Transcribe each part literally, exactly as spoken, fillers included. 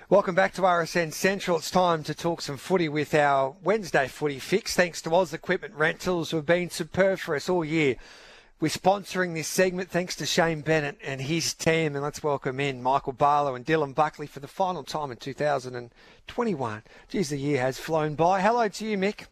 Welcome back to R S N Central. It's time to talk some footy with our Wednesday footy fix. Thanks to Oz Equipment Rentals, who have been superb for us all year. We're sponsoring this segment thanks to Shane Bennett and his team. And let's welcome in Michael Barlow and Dylan Buckley for the final time in two thousand twenty-one. Geez, the year has flown by. Hello to you, Mick.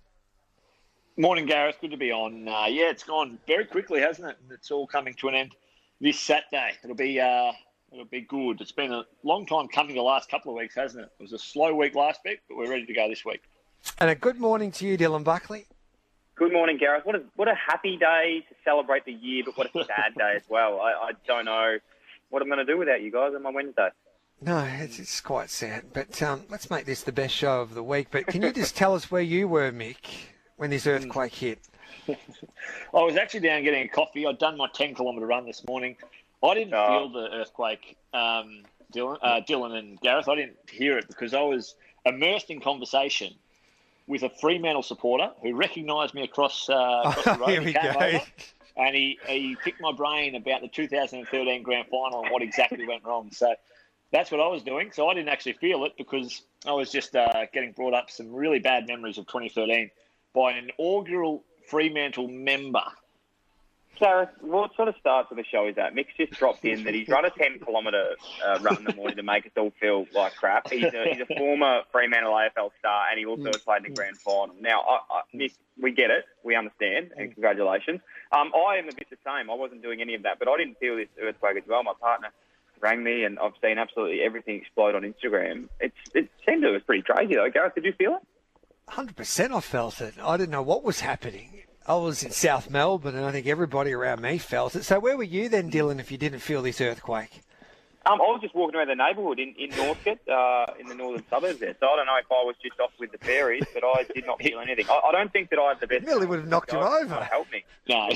Morning, Gareth. Good to be on. Uh, yeah, it's gone very quickly, hasn't it? It's all coming to an end this Saturday. It'll be uh, it'll be good. It's been a long time coming the last couple of weeks, hasn't it? It was a slow week last week, but we're ready to go this week. And a good morning to you, Dylan Buckley. Good morning, Gareth. What a, what a happy day to celebrate the year, but what a sad day as well. I, I don't know what I'm going to do without you guys on my Wednesday. No, it's, it's quite sad. But um, let's make this the best show of the week. But can you just tell us where you were, Mick, when this earthquake hit? I was actually down getting a coffee. I'd done my ten kilometre run this morning. I didn't oh. feel the earthquake, um, Dylan, uh, Dylan and Gareth. I didn't hear it because I was immersed in conversation with a Fremantle supporter who recognised me across, uh, across the road. Here we he came go. over and he, he picked my brain about the two thousand thirteen grand final and what exactly went wrong. So that's what I was doing. So I didn't actually feel it because I was just uh, getting brought up some really bad memories of twenty thirteen by an inaugural Fremantle member. Gareth, what sort of start to the show is that? Mick's just dropped in that he's run a ten kilometre uh, run in the morning to make us all feel like crap. He's a, he's a former Fremantle A F L star and he also has played in the grand final. Now, I, I, Mick, we get it. We understand. And congratulations. Um, I am a bit the same. I wasn't doing any of that, but I didn't feel this earthquake as well. My partner rang me and I've seen absolutely everything explode on Instagram. It's, it seemed to was pretty crazy though. Gareth, did you feel it? one hundred percent I felt it. I didn't know what was happening. I was in South Melbourne and I think everybody around me felt it. So where were you then, Dylan, if you didn't feel this earthquake? Um, I was just walking around the neighbourhood in, in Northcote, uh, in the northern suburbs there. So I don't know if I was just off with the fairies, but I did not feel anything. I, I don't think that I have the best... Nearly would have knocked you over. Help me. No.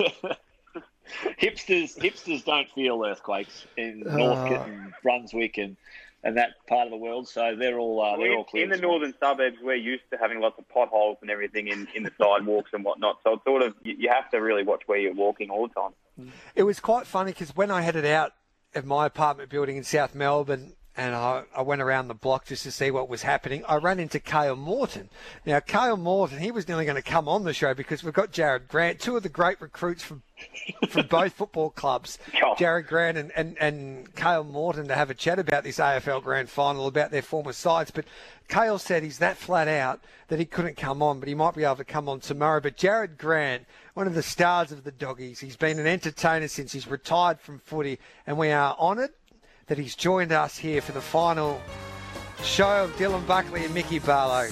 hipsters hipsters don't feel earthquakes in Oh. Northcote and Brunswick and... and that part of the world, so they're all uh, they're in, all clear. In the northern suburbs, we're used to having lots of potholes and everything in, in the sidewalks and whatnot. So it's sort of you, you have to really watch where you're walking all the time. It was quite funny because when I headed out of my apartment building in South Melbourne and I, I went around the block just to see what was happening, I ran into Cale Morton. Now, Cale Morton, he was nearly going to come on the show because we've got Jared Grant, two of the great recruits from from both football clubs, Oh. Jared Grant and, and, and Cale Morton, to have a chat about this A F L Grand Final, about their former sides. But Cale said he's that flat out that he couldn't come on, but he might be able to come on tomorrow. But Jared Grant, one of the stars of the Doggies, he's been an entertainer since he's retired from footy, and we are honoured that he's joined us here for the final show of Dylan Buckley and Mickey Barlow.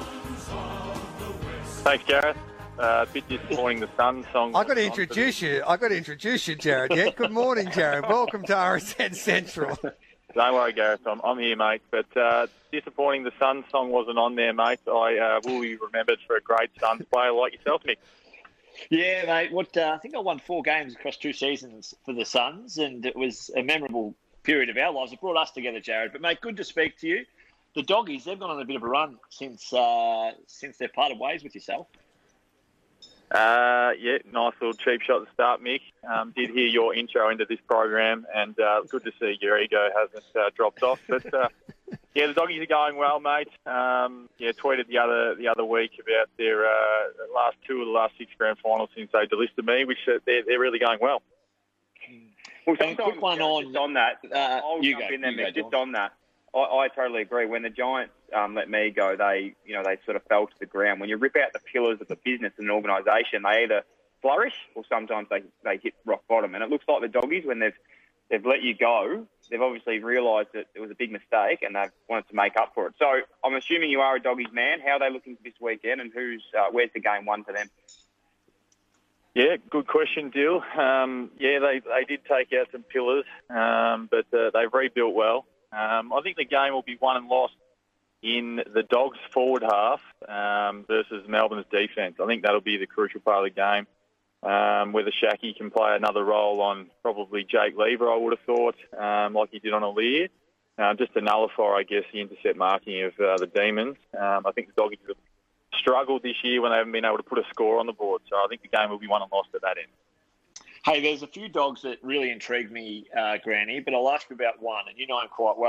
Thanks, Gareth. Uh, a bit disappointing, the Sun song. I've got to introduce you. I've got to introduce you, Jared. Yeah, good morning, Jared. Welcome to R S N Central. Don't worry, Gareth. I'm, I'm here, mate. But uh, disappointing, the Sun song wasn't on there, mate. I uh, will be remembered for a great Suns player like yourself, Mick. Yeah, mate. What uh, I think I won four games across two seasons for the Suns, and it was a memorable period of our lives. It brought us together, Jared. But, mate, good to speak to you. The Doggies, they've gone on a bit of a run since uh, since they've parted ways with yourself. Uh, yeah, nice little cheap shot to start, Mick. Um, did hear your intro into this program, and uh, good to see your ego hasn't uh, dropped off. But uh, yeah, the Doggies are going well, mate. Um, yeah, tweeted the other the other week about their uh, last two of the last six grand finals since they delisted me, which uh, they're they're really going well. Well, And quick one on, just on that. uh, I'll you jump go, in there, you go, Mick. Just Dylan. on that. I, I totally agree. When the Giants um, let me go, they, you know, they sort of fell to the ground. When you rip out the pillars of the business and an organisation, they either flourish or sometimes they, they hit rock bottom. And it looks like the Doggies, when they've they've let you go, they've obviously realised that it was a big mistake and they've wanted to make up for it. So I'm assuming you are a Doggies man. How are they looking this weekend, and who's uh, where's the game one for them? Yeah, good question, Dill. Um, yeah, they, they did take out some pillars, um, but uh, they've rebuilt well. Um, I think the game will be won and lost in the Dogs' forward half um, versus Melbourne's defence. I think that'll be the crucial part of the game, um, whether Shaki can play another role on probably Jake Lever, I would have thought, um, like he did on Aliir, uh, just to nullify, I guess, the intercept marking of uh, the Demons. Um, I think the Doggies have struggled this year when they haven't been able to put a score on the board, so I think the game will be won and lost at that end. Hey, there's a few dogs that really intrigue me, uh, Granny, but I'll ask you about one, and you know him quite well.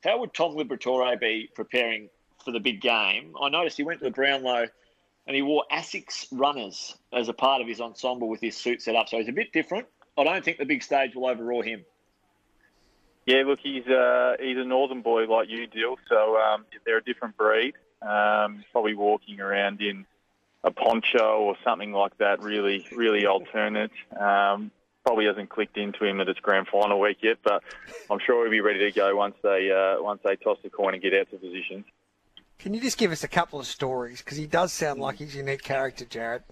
how would Tom Liberatore be preparing for the big game? I noticed he went to the Brownlow and he wore Asics runners as a part of his ensemble with his suit set up. So he's a bit different. I don't think the big stage will overawe him. Yeah, look, he's uh, he's a northern boy like you, Dill. So um, they're a different breed. Um, probably walking around in a poncho or something like that, really, really alternate. Um, probably hasn't clicked into him that it's grand final week yet, but I'm sure he'll be ready to go once they uh, once they toss the coin and get out to positions. Can you just give us a couple of stories? Because he does sound like he's a unique character, Jared.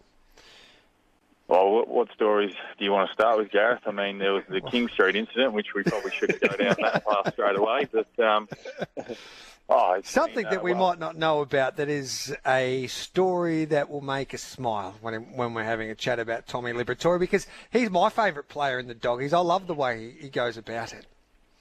Well, what, what stories do you want to start with, Gareth? I mean, there was the King Street incident, which we probably shouldn't go down that path straight away. But um, oh, something been, uh, that we well, might not know about that is a story that will make us smile when when we're having a chat about Tommy Liberatore, because he's my favourite player in the Doggies. I love the way he, he goes about it.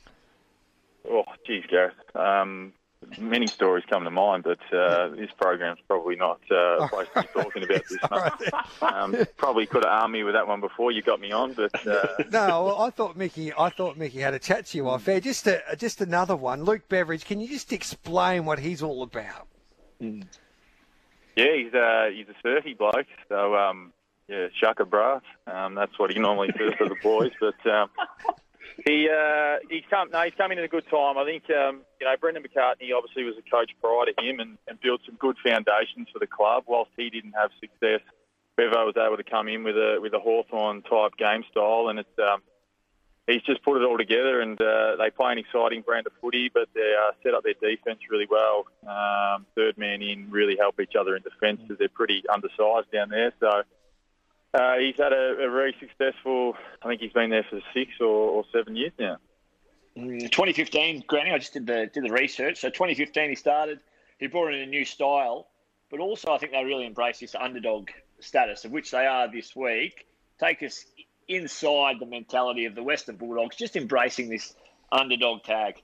Oh, geez, Gareth. Um, Many stories come to mind, but uh, this program's probably not uh, a place to be talking about this. Right. Um, probably could have armed me with that one before you got me on, but uh... no. Well, I thought Mickey. I thought Mickey had a chat to you off air. Just a, just another one. Luke Beveridge. Can you just explain what he's all about? Mm. Yeah, he's uh, he's a surfy bloke. So um, yeah, Shaka Brass. Um, that's what he normally says to the boys, but. Um, He uh, he's come no, he's come in at a good time. I think um, you know Brendan McCartney obviously was a coach prior to him and, and built some good foundations for the club. Whilst he didn't have success, Bevo was able to come in with a with a Hawthorn type game style, and it's um, he's just put it all together. And uh, they play an exciting brand of footy, but they uh, set up their defence really well. Um, third man in, really help each other in defence because they're pretty undersized down there. So. Uh, he's had a, a very successful, I think he's been there for six or, or seven years now. twenty fifteen, Granny, I just did the did the research. So twenty fifteen he started, he brought in a new style, but also I think they really embraced this underdog status, of which they are this week. Take us inside the mentality of the Western Bulldogs, just embracing this underdog tag.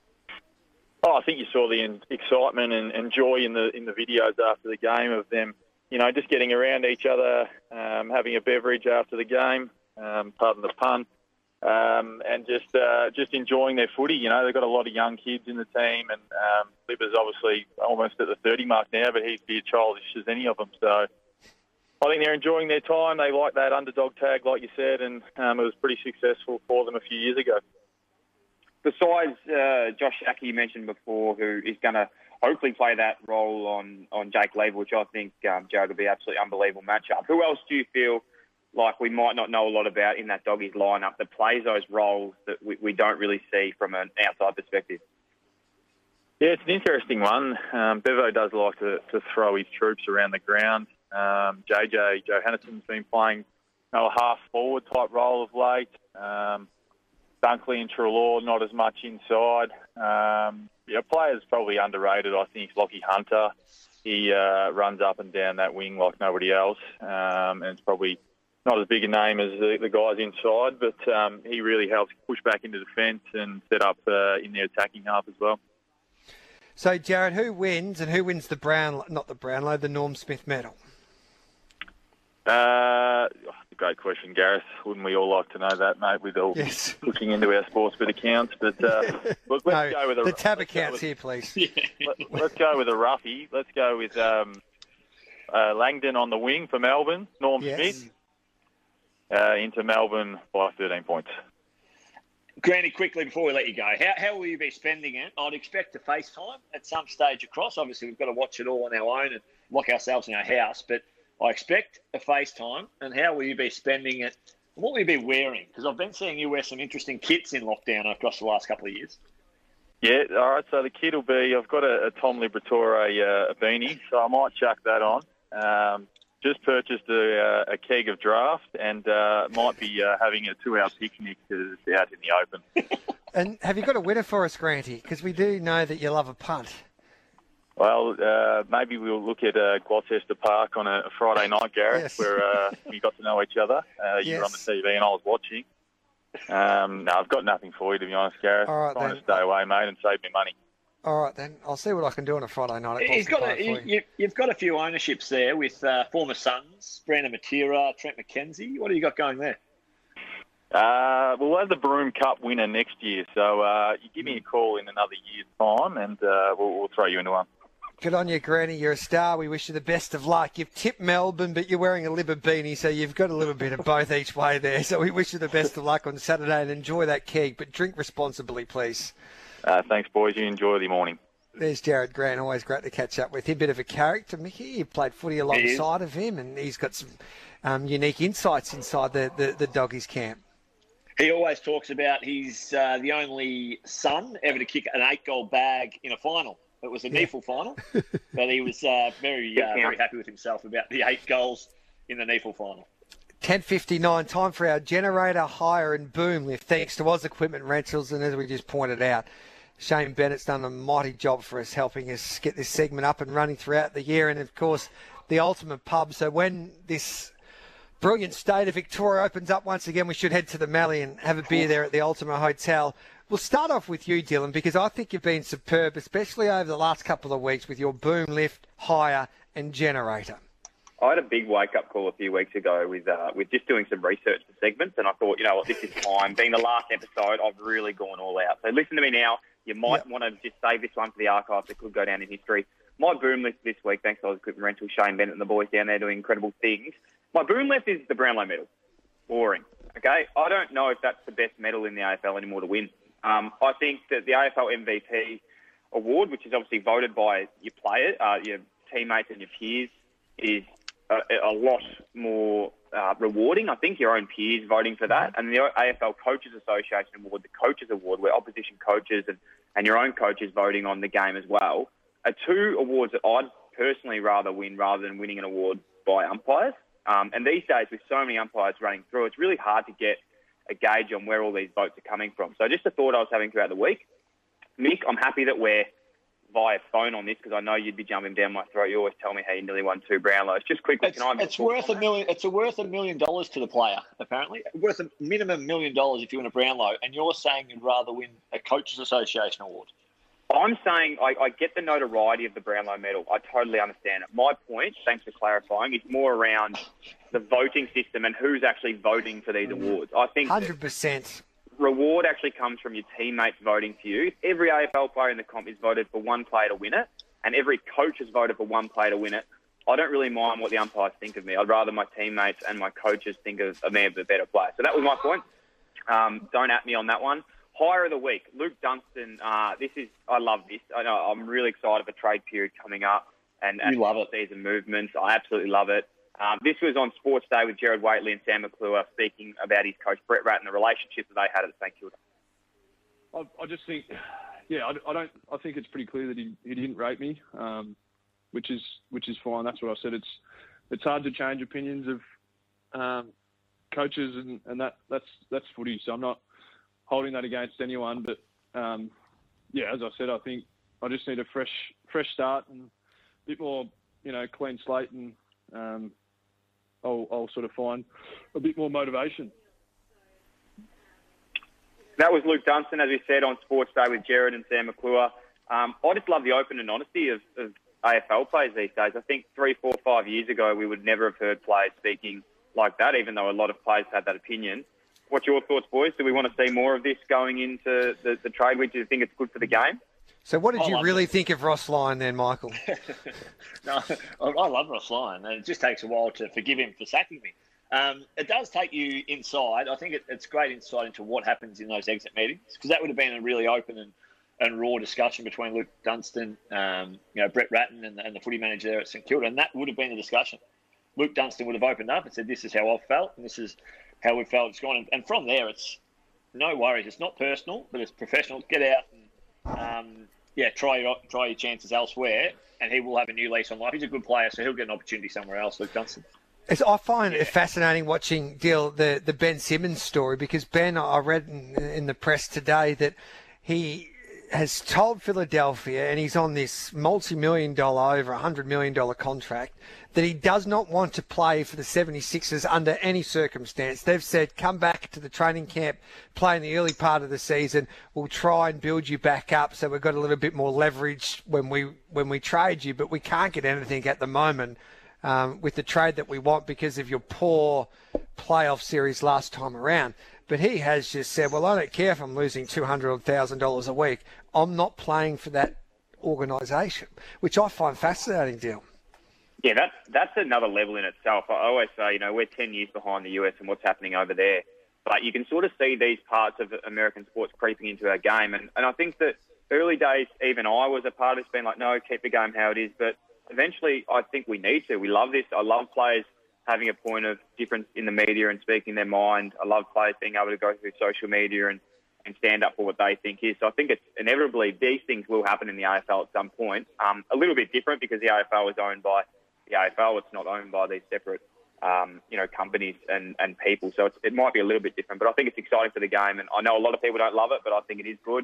Oh, I think you saw the excitement and, and joy in the in the videos after the game of them. You know, just getting around each other, um, having a beverage after the game, um, pardon the pun, um, and just uh, just enjoying their footy. You know, they've got a lot of young kids in the team, and um, Libba's obviously almost at the thirty mark now, but he's as childish as any of them. So I think they're enjoying their time. They like that underdog tag, like you said, and um, it was pretty successful for them a few years ago. Besides uh, Josh Schache, you mentioned before, who is going to hopefully play that role on, on Jake Lever, which I think, um, Jared, will be an absolutely unbelievable matchup. Who else do you feel like we might not know a lot about in that Doggies lineup that plays those roles that we, we don't really see from an outside perspective? Yeah, it's an interesting one. Um, Bevo does like to, to throw his troops around the ground. Um, J J Johannesson's been playing, you know, a half-forward type role of late. Um, Dunkley and Treloar, not as much inside. Um, yeah, players probably underrated, I think. Lockie Hunter, he uh, runs up and down that wing like nobody else, um, and it's probably not as big a name as the, the guys inside, but um, he really helps push back into defence and set up uh, in the attacking half as well. So, Jared, who wins and who wins the Brown, not the Brownlow, the Norm Smith medal? Uh, a great question, Gareth. Wouldn't we all like to know that, mate, with all yes. looking into our sports bit accounts? But uh, look, let's no, go with a, the tab accounts with, here, please. let, let's go with a roughie. Let's go with um, uh, Langdon on the wing for Melbourne. Norm yes. Smith uh, into Melbourne by thirteen points. Granny, quickly before we let you go, how, how will you be spending it? I'd expect to FaceTime at some stage across. Obviously, we've got to watch it all on our own and lock ourselves in our house, but I expect a FaceTime. And how will you be spending it? What will you be wearing? Because I've been seeing you wear some interesting kits in lockdown across the last couple of years. Yeah, all right. So the kit will be, I've got a, a Tom Liberatore uh, a beanie, so I might chuck that on. Um, just purchased a, uh, a keg of draft and uh, might be uh, having a two-hour picnic because it's out in the open. And have you got a winner for us, Granty? Because we do know that you love a punt. Well, uh, maybe we'll look at uh, Gloucester Park on a Friday night, Gareth, yes. where uh, we got to know each other. Uh, you yes. were on the T V and I was watching. Um, no, I've got nothing for you, to be honest, Gareth. All right, trying then. to stay away, mate, and save me money. All right, then. I'll see what I can do on a Friday night at He's Gloucester got Park a, for you. you, You've got a few ownerships there with uh, former Suns, Brandon Matera, Trent McKenzie. What have you got going there? Uh, we'll have the Broome Cup winner next year, so uh, you give me a call in another year's time, and uh, we'll, we'll throw you into one. Good on you, Granny. You're a star. We wish you the best of luck. You've tipped Melbourne, but you're wearing a Libba beanie, so you've got a little bit of both each way there. So we wish you the best of luck on Saturday and enjoy that keg, but drink responsibly, please. Uh, thanks, boys. You enjoy the morning. There's Jared Grant. Always great to catch up with him. Bit of a character, Mickey. You played footy alongside of him, and he's got some um, unique insights inside the, the, the Doggies camp. He always talks about he's uh, the only son ever to kick an eight-goal bag in a final. It was a Yeah. N E F L final, but he was uh, very, uh, very happy with himself about the eight goals in the N E F L final. ten fifty-nine, time for our generator, hire and boom lift. Thanks to Oz Equipment Rentals, and as we just pointed out, Shane Bennett's done a mighty job for us, helping us get this segment up and running throughout the year. And, of course, the ultimate pub. So when this brilliant state of Victoria opens up once again, we should head to the Mallee and have a beer there at the Ultima Hotel. We'll start off with you, Dylan, because I think you've been superb, especially over the last couple of weeks with your boom lift, hire and generator. I had a big wake-up call a few weeks ago with uh, with just doing some research for segments, and I thought, you know what, this is time. Being the last episode, I've really gone all out. So listen to me now. You might yep. want to just save this one for the archives that could go down in history. My boom lift this week, thanks to Oz Equipment Rental, Shane Bennett and the boys down there doing incredible things. My boom lift is the Brownlow medal. Boring. Okay? I don't know if that's the best medal in the A F L anymore to win. Um, I think that the A F L M V P award, which is obviously voted by your players, uh, your teammates and your peers, is a, a lot more uh, rewarding. I think your own peers voting for that. And the A F L Coaches Association Award, the Coaches Award, where opposition coaches and, and your own coaches voting on the game as well, are two awards that I'd personally rather win rather than winning an award by umpires. Um, and these days, with so many umpires running through, it's really hard to get a gauge on where all these votes are coming from. So just a thought I was having throughout the week. Mick, I'm happy that we're via phone on this because I know you'd be jumping down my throat. You always tell me how you nearly won two Brownlows. Just quickly, It's, can I... it's worth a million. It's a worth a million dollars to the player. Apparently, worth a minimum million dollars if you win a Brownlow, and you're saying you'd rather win a Coaches Association award. I'm saying I, I get the notoriety of the Brownlow medal. I totally understand it. My point, thanks for clarifying, is more around the voting system and who's actually voting for these awards. I think one hundred percent. Reward actually comes from your teammates voting for you. Every A F L player in the comp is voted for one player to win it, and every coach has voted for one player to win it. I don't really mind what the umpires think of me. I'd rather my teammates and my coaches think of, of me as a better player. So that was my point. Um, don't at me on that one. Hire of the week, Luke Dunstan. Uh, this is, I love this. I know I'm really excited for trade period coming up and, and you love it. Season movements. I absolutely love it. Um, this was on Sports Day with Gerard Whateley and Sam McClure speaking about his coach Brett Ratten and the relationship that they had at St Kilda. I, I just think, yeah, I, I don't. I think it's pretty clear that he, he didn't rate me, um, which is which is fine. That's what I said. It's it's hard to change opinions of um, coaches, and, and that that's that's footy. So I'm not holding that against anyone. But um, yeah, as I said, I think I just need a fresh fresh start and a bit more, you know, clean slate, and um, I'll, I'll sort of find a bit more motivation. That was Luke Dunstan, as we said, on Sports Day with Gerard and Sam McClure. Um, I just love the open and honesty of, of A F L players these days. I think three, four, five years ago, we would never have heard players speaking like that, even though a lot of players had that opinion. What's your thoughts, boys? Do we want to see more of this going into the, the trade week? Do you think it's good for the game? So what did I you love really it. think of Ross Lyon then, Michael? No, I I love Ross Lyon, and it just takes a while to forgive him for sacking me. Um, it does take you inside. I think it, it's great insight into what happens in those exit meetings, because that would have been a really open and, and raw discussion between Luke Dunstan, um, you know, Brett Ratten and, and the footy manager there at St Kilda, and that would have been the discussion. Luke Dunstan would have opened up and said, this is how I've felt, and this is how we felt it's gone. And, and from there, it's no worries. It's not personal, but it's professional. Get out and, um, yeah, try your, try your chances elsewhere, and he will have a new lease on life. He's a good player, so he'll get an opportunity somewhere else, Luke Dunstan. It's, I find Yeah. it fascinating watching Dill, the, the Ben Simmons story, because Ben, I read in, in the press today that he has told Philadelphia, and he's on this multi-million dollar, over one hundred million dollars contract, that he does not want to play for the seventy-sixers under any circumstance. They've said, come back to the training camp, play in the early part of the season. We'll try and build you back up so we've got a little bit more leverage when we when we trade you, but we can't get anything at the moment. Um, with the trade that we want because of your poor playoff series last time around. But he has just said, well, I don't care if I'm losing two hundred thousand dollars a week. I'm not playing for that organisation, which I find fascinating, Dill. Yeah, that's, that's another level in itself. I always say, you know, we're ten years behind the U S and what's happening over there. But you can sort of see these parts of American sports creeping into our game. And, and I think that early days, even I was a part of this, being like, no, keep the game how it is. But eventually, I think we need to. We love this. I love players having a point of difference in the media and speaking their mind. I love players being able to go through social media and, and stand up for what they think is. So I think it's inevitably these things will happen in the A F L at some point. Um, a little bit different because the A F L is owned by the A F L. It's not owned by these separate, um, you know, companies and, and people. So it's, it might be a little bit different, but I think it's exciting for the game. And I know a lot of people don't love it, but I think it is good.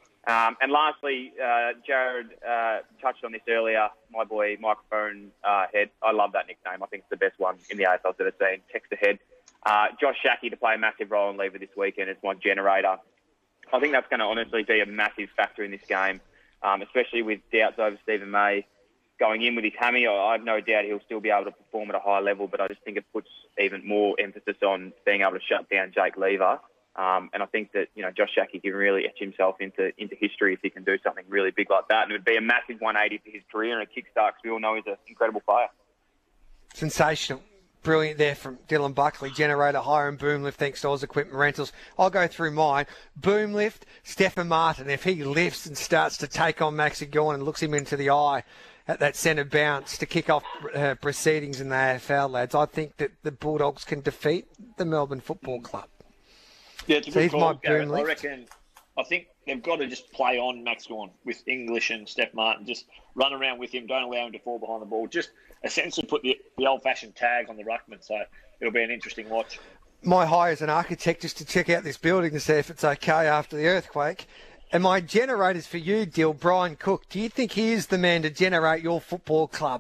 Um, and lastly, uh, Jared uh, touched on this earlier, my boy, Microphone uh, Head. I love that nickname. I think it's the best one in the A F L that I've seen. Text Ahead. Uh, Josh Schache to play a massive role in Lever this weekend. It's my generator. I think that's going to honestly be a massive factor in this game, um, especially with doubts over Stephen May going in with his hammy. I have no doubt he'll still be able to perform at a high level, but I just think it puts even more emphasis on being able to shut down Jake Lever. Um, and I think that, you know, Josh Schache can really etch himself into into history if he can do something really big like that. And it would be a massive one eighty for his career and a kickstart because we all know he's an incredible player. Sensational. Brilliant there from Dylan Buckley. Generator, Hiram, Boomlift, thanks to Oz Equipment Rentals. I'll go through mine. Boomlift, Stephen Martin. If he lifts and starts to take on Maxi Gawn and looks him into the eye at that centre bounce to kick off uh, proceedings in the A F L, lads, I think that the Bulldogs can defeat the Melbourne Football Club. Yeah, it's a So good he's call, my Gareth. boom I lift. reckon. I think they've got to just play on Max Gawn with English and Steph Martin. Just run around with him. Don't allow him to fall behind the ball. Just essentially put the, the old-fashioned tag on the ruckman. So it'll be an interesting watch. My hire as an architect just to check out this building to see if it's okay after the earthquake. And my generator's for you, Dill, Brian Cook. Do you think he is the man to generate your football club?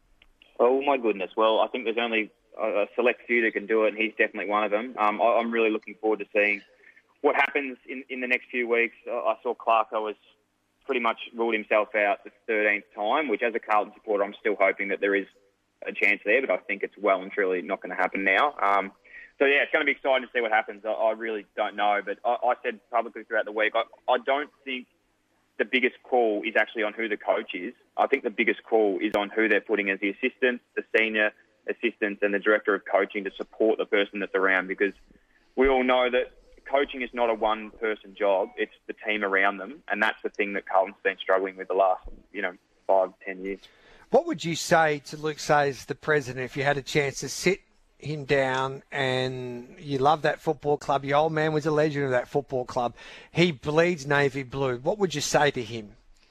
Oh, my goodness. Well, I think there's only a select few that can do it, and he's definitely one of them. Um, I, I'm really looking forward to seeing what happens in, in the next few weeks. I saw Clarko was pretty much ruled himself out the thirteenth time, which as a Carlton supporter, I'm still hoping that there is a chance there, but I think it's well and truly not going to happen now. Um, so, yeah, it's going to be exciting to see what happens. I, I really don't know, but I, I said publicly throughout the week, I, I don't think the biggest call is actually on who the coach is. I think the biggest call is on who they're putting as the assistants, the senior assistants and the director of coaching to support the person that's around, because we all know that coaching is not a one-person job. It's the team around them, and that's the thing that Carlton's been struggling with the last, you know, five, ten years. What would you say to Luke Sayers, the president, if you had a chance to sit him down and you love that football club, your old man was a legend of that football club, he bleeds navy blue, what would you say to him?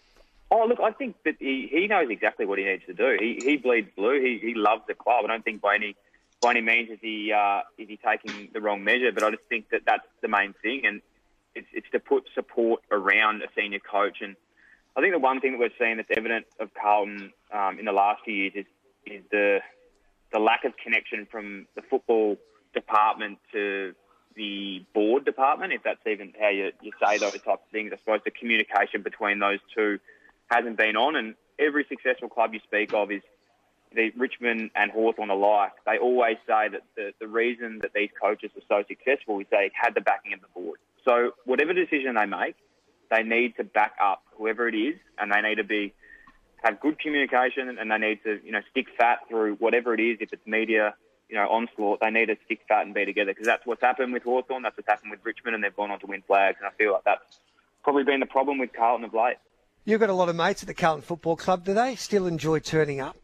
Oh, look, I think that he, he knows exactly what he needs to do. He he bleeds blue. He he loves the club. I don't think by any by any means is he uh, is he taking the wrong measure, but I just think that that's the main thing, and it's it's to put support around a senior coach. And I think the one thing that we're seeing that's evident of Carlton um, in the last few years is is the the lack of connection from the football department to the board department, if that's even how you, you say those types of things. I suppose the communication between those two hasn't been on, and every successful club you speak of is the Richmond and Hawthorn alike. They always say that the, the reason that these coaches were so successful is they had the backing of the board. So whatever decision they make, they need to back up whoever it is, and they need to be have good communication, and they need to, you know, stick fat through whatever it is. If it's media, you know, onslaught, they need to stick fat and be together, because that's what's happened with Hawthorn, that's what's happened with Richmond, and they've gone on to win flags. And I feel like that's probably been the problem with Carlton of late. You've got a lot of mates at the Carlton Football Club. Do they still enjoy turning up?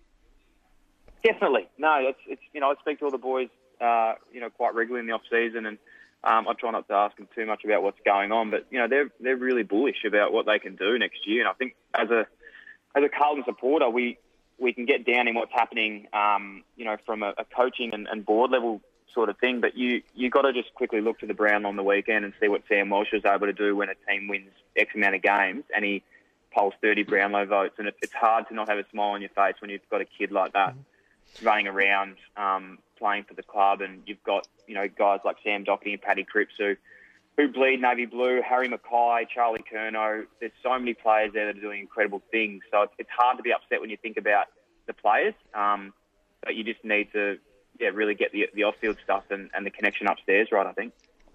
Definitely. No, it's, it's you know, I speak to all the boys, uh, you know, quite regularly in the off-season, and um, I try not to ask them too much about what's going on, but, you know, they're they're really bullish about what they can do next year. And I think as a as a Carlton supporter, we, we can get down in what's happening, um, you know, from a, a coaching and, and board level sort of thing, but you you got to just quickly look to the Brown on the weekend and see what Sam Walsh was able to do when a team wins X amount of games, and he polls thirty Brownlow votes, and it, it's hard to not have a smile on your face when you've got a kid like that mm-hmm. running around, um, playing for the club, and you've got, you know, guys like Sam Doherty and Paddy Cripps who, who bleed navy blue, Harry Mackay, Charlie Curnow. There's so many players there that are doing incredible things, so it's, it's hard to be upset when you think about the players, um, but you just need to yeah, really get the the off-field stuff and, and the connection upstairs right, I think.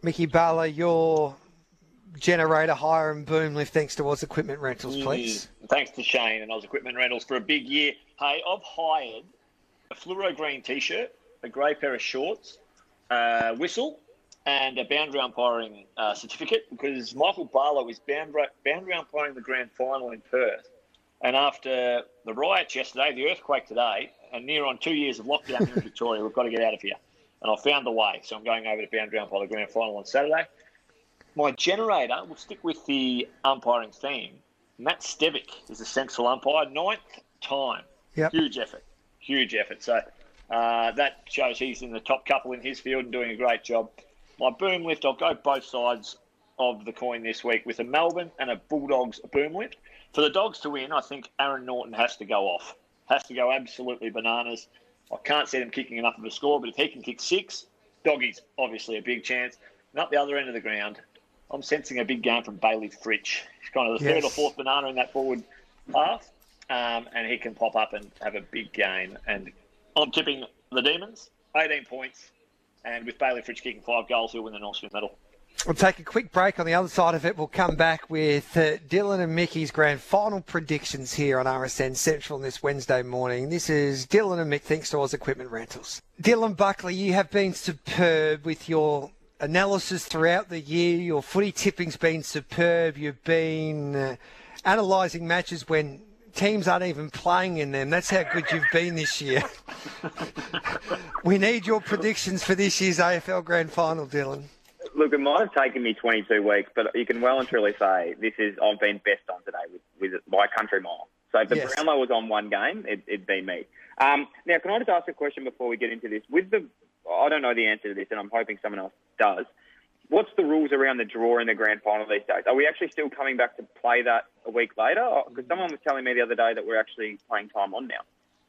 Mickey Barlow, your generator hire and boom lift thanks to Oz Equipment Rentals, please. Mm, thanks to Shane and Oz Equipment Rentals for a big year. Hey, I've hired a fluoro green T-shirt, a grey pair of shorts, a whistle, and a boundary umpiring uh, certificate because Michael Barlow is boundary, boundary umpiring the grand final in Perth. And after the riots yesterday, the earthquake today, and near on two years of lockdown here in Victoria, we've got to get out of here. And I found the way, so I'm going over to boundary umpire the grand final on Saturday. My generator will stick with the umpiring theme. Matt Stevick is the central umpire, ninth time. Yep. Huge effort, huge effort. So uh, that shows he's in the top couple in his field and doing a great job. My boom lift, I'll go both sides of the coin this week with a Melbourne and a Bulldogs boom lift. For the Dogs to win, I think Aaron Norton has to go off. Has to go absolutely bananas. I can't see them kicking enough of a score, but if he can kick six, Doggies, obviously a big chance. And up the other end of the ground, I'm sensing a big game from Bailey Fritsch. He's kind of the Yes. third or fourth banana in that forward half, um, and he can pop up and have a big game. And I'm tipping the Demons, eighteen points, and with Bailey Fritsch kicking five goals, he'll win the Norm Smith medal. We'll take a quick break. On the other side of it, we'll come back with uh, Dylan and Mickey's grand final predictions here on R S N Central this Wednesday morning. This is Dylan and Mick, thanks to Oz Equipment Rentals. Dylan Buckley, you have been superb with your analysis throughout the year. Your footy tipping's been superb. You've been uh, analysing matches when teams aren't even playing in them. That's how good you've been this year. We need your predictions for this year's A F L Grand Final, Dylan. Look, it might have taken me twenty-two weeks, but you can well and truly say this is I've been best on today with, with by a country mile. So if the Yes. Brownlow was on one game, it, it'd be me. Um, now, can I just ask a question before we get into this? With the, I don't know the answer to this, and I'm hoping someone else does. What's the rules around the draw in the grand final these days? Are we actually still coming back to play that a week later? Because someone was telling me the other day that we're actually playing time on now.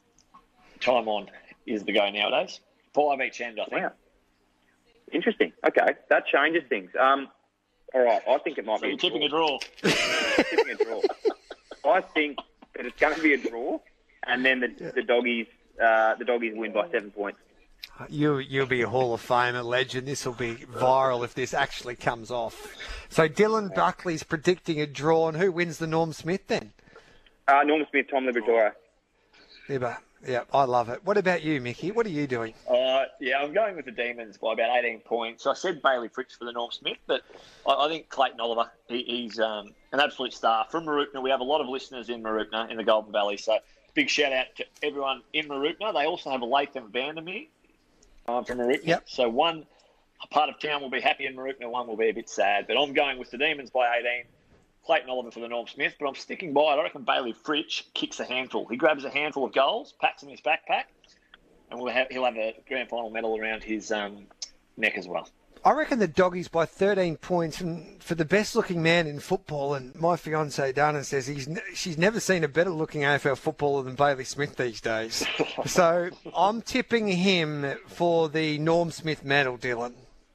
Time on is the go nowadays. Five each end, I think. Wow. Interesting. Okay, that changes things. Um, all right, I think it might So be you're a tipping a draw. draw. tipping a draw. I think that it's going to be a draw, and then the, the doggies, uh, the doggies win by seven points. You, you'll be a Hall of Famer legend. This will be viral if this actually comes off. So Dylan Buckley's predicting a draw, and who wins the Norm Smith then? Uh, Norman Smith, Tom Liberatore. Yeah, yeah, I love it. What about you, Mickey? What are you doing? Uh, yeah, I'm going with the Demons by about eighteen points. I said Bailey Fritsch for the Norm Smith, but I, I think Clayton Oliver, he, he's um, an absolute star. From Mooroopna, we have a lot of listeners in Mooroopna, in the Golden Valley, so big shout out to everyone in Mooroopna. They also have a Latham Vandermeer uh, from Mooroopna. Yep. So one part of town will be happy in Mooroopna, one will be a bit sad. But I'm going with the Demons by eighteen. Clayton Oliver for the Norm Smith, but I'm sticking by it. I reckon Bailey Fritsch kicks a handful. He grabs a handful of goals, packs them in his backpack, and we'll have, he'll have a grand final medal around his um, neck as well. I reckon the Doggies by thirteen points, and for the best-looking man in football, and my fiancée Dana says he's ne- she's never seen a better-looking A F L footballer than Bailey Smith these days. So I'm tipping him for the Norm Smith medal, Dylan.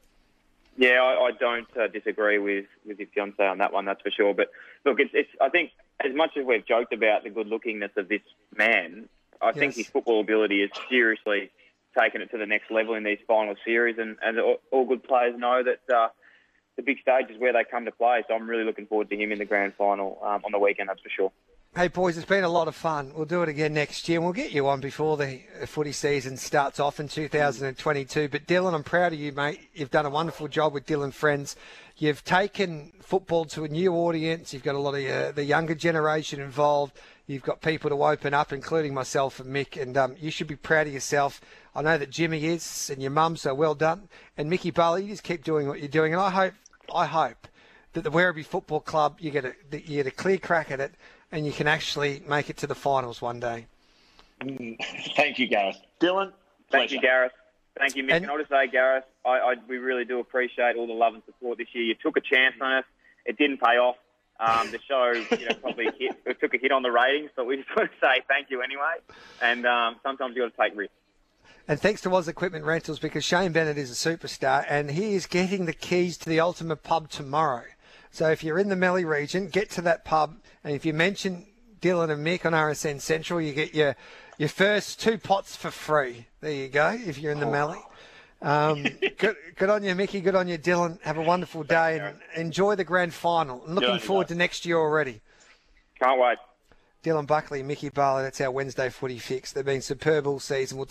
Yeah, I, I don't uh, disagree with, with your fiancé on that one, that's for sure. But look, it's, it's I think as much as we've joked about the good-lookingness of this man, I think Yes. his football ability is seriously taken it to the next level in these final series, and, and all, all good players know that uh, the big stage is where they come to play. So I'm really looking forward to him in the grand final um, on the weekend, that's for sure. Hey, boys, it's been a lot of fun. We'll do it again next year, and we'll get you on before the footy season starts off in two thousand twenty-two. But, Dylan, I'm proud of you, mate. You've done a wonderful job with Dylan Friends. You've taken football to a new audience. You've got a lot of uh, the younger generation involved. You've got people to open up, including myself and Mick, and um, you should be proud of yourself. I know that Jimmy is, and your mum, so well done. And Mickey Barlow, you just keep doing what you're doing, and I hope, I hope that the Werribee Football Club, you get a, that you get a clear crack at it, and you can actually make it to the finals one day. Mm, thank you, Gareth. Dylan, Thank pleasure. you, Gareth. Thank you, Mick. And- And I'll just say, Gareth, I, I, we really do appreciate all the love and support this year. You took a chance on us. It didn't pay off. Um, the show, you know, probably hit, it took a hit on the ratings, but we just want to say thank you anyway. And um, sometimes you got to take risks. And thanks to Oz Equipment Rentals, because Shane Bennett is a superstar, and he is getting the keys to the Ultimate Pub tomorrow. So if you're in the Melly region, get to that pub, and if you mention Dylan and Mick on R S N Central, you get your your first two pots for free. There you go, if you're in the Melly. Um, good, good on you, Mickey. Good on you, Dylan. Have a wonderful day and enjoy the grand final. And looking forward to next year already. Can't wait. Dylan Buckley, Mickey Barlow, that's our Wednesday footy fix. They've been superb all season. We'll